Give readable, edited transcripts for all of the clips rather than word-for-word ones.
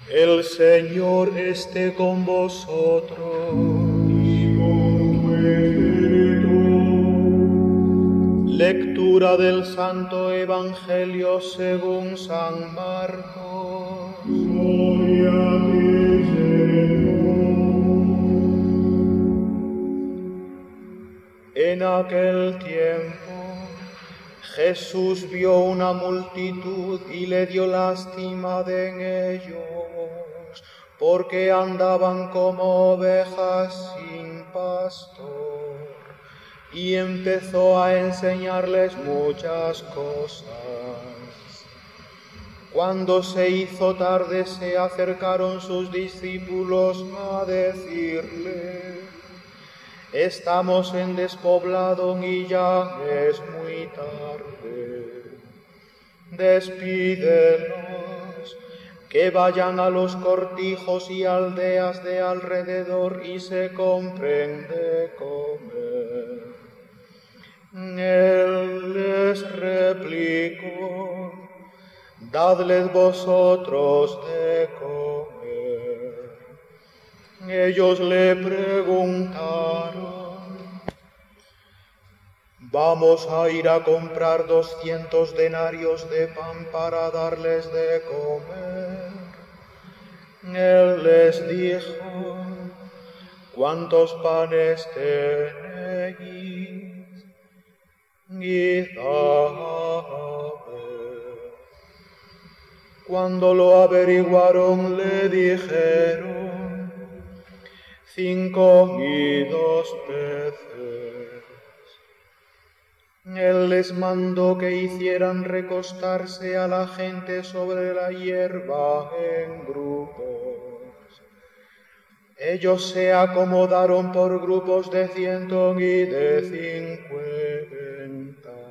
El Señor esté con vosotros. Y con tu espíritu. Lectura del Santo Evangelio según San Marcos. Gloria a ti, Señor. En aquel tiempo, Jesús vio una multitud y le dio lástima de ellos, porque andaban como ovejas sin pastor, y empezó a enseñarles muchas cosas. Cuando se hizo tarde, se acercaron sus discípulos a decirle: estamos en despoblado y ya es muy tarde. Despídelos, que vayan a los cortijos y aldeas de alrededor y se compren de comer. Él les replicó: dadles vosotros de comer. Ellos le preguntaron: vamos a ir a comprar 200 denarios de pan para darles de comer. Él les dijo: ¿cuántos panes tenéis? Y dame. Cuando lo averiguaron, le dijeron: 5 y 2 peces. Él les mandó que hicieran recostarse a la gente sobre la hierba en grupos. Ellos se acomodaron por grupos de 100 y de 50.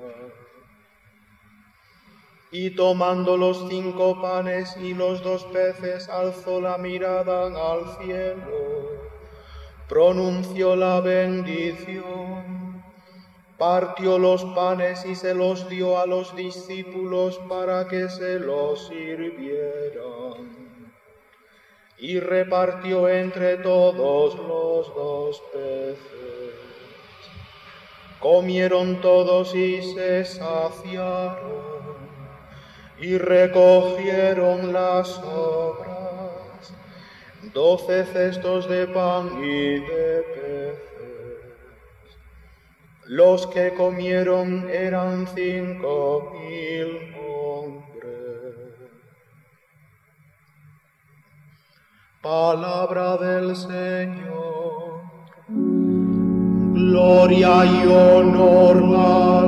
Y tomando los 5 panes y los 2 peces, alzó la mirada al cielo, pronunció la bendición, partió los panes y se los dio a los discípulos para que se los sirvieran. Y repartió entre todos los 2 peces. Comieron todos y se saciaron, y recogieron las sobras, 12 cestos de pan y de peces. Los que comieron eran 5.000 hombres. Palabra del Señor. Gloria y honor a